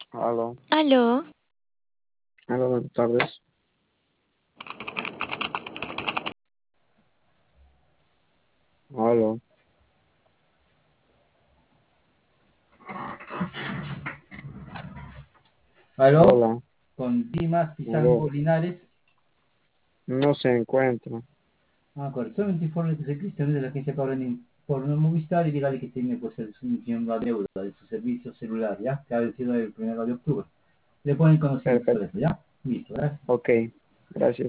Aló, Aló, aló, buenas tardes. Aló, Aló, hola, con Dimas aló, Pizango Linares. no se encuentra. Correcto, solamente informe que soy Cristiano de la agencia Cobran por no Movistar y dígale que tiene pues la deuda de su servicio celular, ¿ya? Que ha vencido el 1 de octubre. Le ponen conocimiento Perfecto, sobre eso, ¿ya? Listo, gracias. ok, gracias.